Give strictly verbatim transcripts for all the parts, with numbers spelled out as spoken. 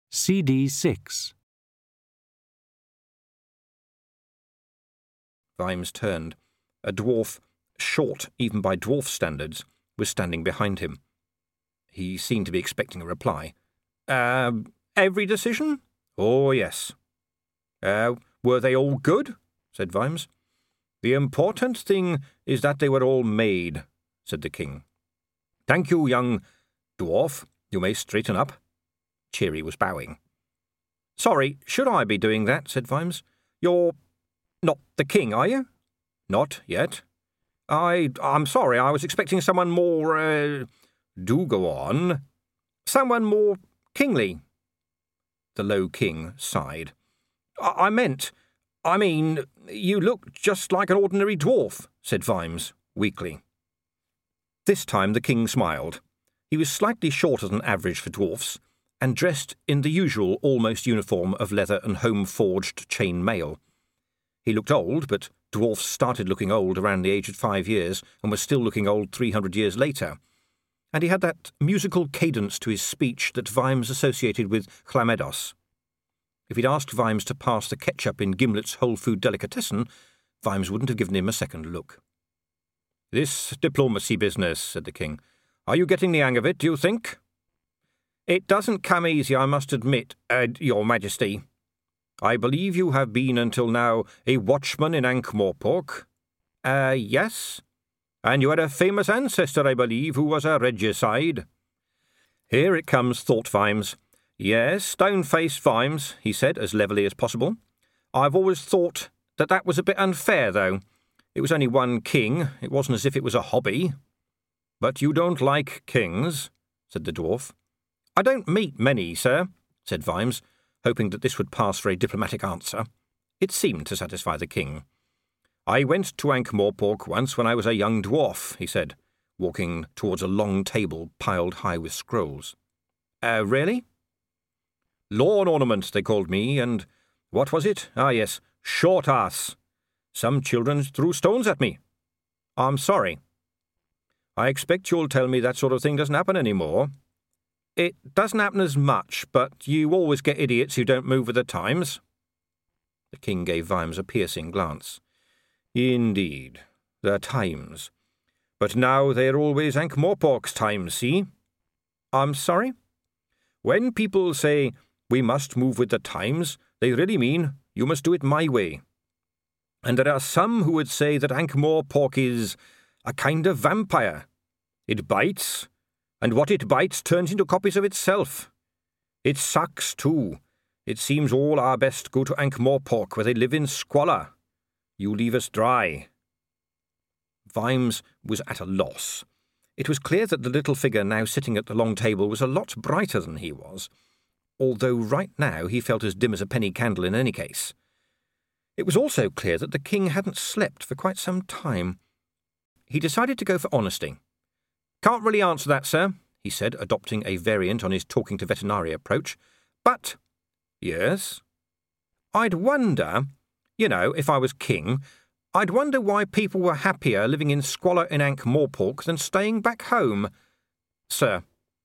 C D six. Vimes turned. A dwarf, short even by dwarf standards, was standing behind him. He seemed to be expecting a reply. Uh, every decision? Oh, yes. Uh, were they all good? Said Vimes. The important thing is that they were all made, said the king. Thank you, young dwarf. You may straighten up. Cheery was bowing. Sorry, should I be doing that? Said Vimes. You're not the king, are you? Not yet. I, I'm sorry, I was expecting someone more, uh, do go on. Someone more kingly. The low king sighed. I, I meant, I mean, you look just like an ordinary dwarf, said Vimes, weakly. This time the king smiled. He was slightly shorter than average for dwarfs, and dressed in the usual almost uniform of leather and home-forged chain mail. He looked old, but dwarfs started looking old around the age of five years and were still looking old three hundred years later. And he had that musical cadence to his speech that Vimes associated with Chlamydos. If he'd asked Vimes to pass the ketchup in Gimlet's whole food delicatessen, Vimes wouldn't have given him a second look. This diplomacy business, said the king. Are you getting the hang of it, do you think? It doesn't come easy, I must admit, uh, your majesty. I believe you have been until now a watchman in Ankh-Morpork. Uh, yes. And you had a famous ancestor, I believe, who was a regicide. Here it comes, thought Vimes. Yes, stone-faced Vimes, he said, as levelly as possible. I've always thought that that was a bit unfair, though. It was only one king. It wasn't as if it was a hobby. But you don't like kings, said the dwarf. I don't meet many, sir, said Vimes, hoping that this would pass for a diplomatic answer. It seemed to satisfy the king. I went to Ankh-Morpork once when I was a young dwarf, he said, walking towards a long table piled high with scrolls. Uh, really? Lawn ornament, they called me, and what was it? Ah, yes, short ass. Some children threw stones at me. I'm sorry. I expect you'll tell me that sort of thing doesn't happen any more. It doesn't happen as much, but you always get idiots who don't move with the times. The king gave Vimes a piercing glance. Indeed, the times. But now they're always Ankh-Morpork's times, see? I'm sorry? When people say, we must move with the times, they really mean, you must do it my way. And there are some who would say that Ankh-Morpork is a kind of vampire. It bites, and what it bites turns into copies of itself. It sucks, too. It seems all our best go to Ankh-Morpork, where they live in squalor. You leave us dry. Vimes was at a loss. It was clear that the little figure now sitting at the long table was a lot brighter than he was, although right now he felt as dim as a penny candle in any case. It was also clear that the king hadn't slept for quite some time. He decided to go for honesty. Can't really answer that, sir, he said, adopting a variant on his talking to veterinary approach. But, yes, I'd wonder, you know, if I was king, I'd wonder why people were happier living in squalor in Ankh-Morpork than staying back home, sir.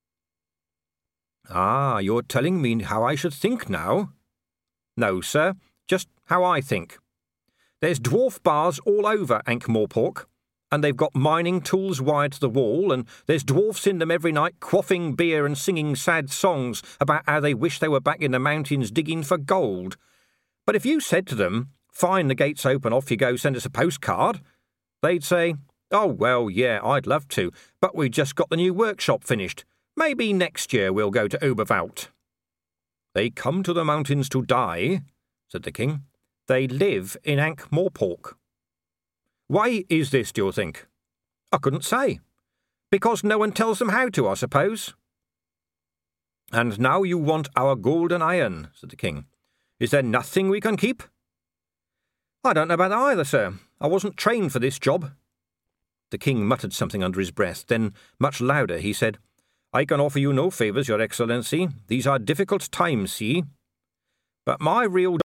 Ah, you're telling me how I should think now? No, sir, just how I think. There's dwarf bars all over Ankh-Morpork, and they've got mining tools wired to the wall, and there's dwarfs in them every night quaffing beer and singing sad songs about how they wish they were back in the mountains digging for gold. But if you said to them, fine, the gate's open, off you go, send us a postcard, they'd say, oh, well, yeah, I'd love to, but we just got the new workshop finished. Maybe next year we'll go to Oberwald. They come to the mountains to die, said the king. They live in Ankh-Morpork. Why is this, do you think? I couldn't say. Because no one tells them how to, I suppose. And now you want our golden iron, said the king. Is there nothing we can keep? I don't know about that either, sir. I wasn't trained for this job. The king muttered something under his breath. Then, much louder, he said, I can offer you no favours, your excellency. These are difficult times, see? But my real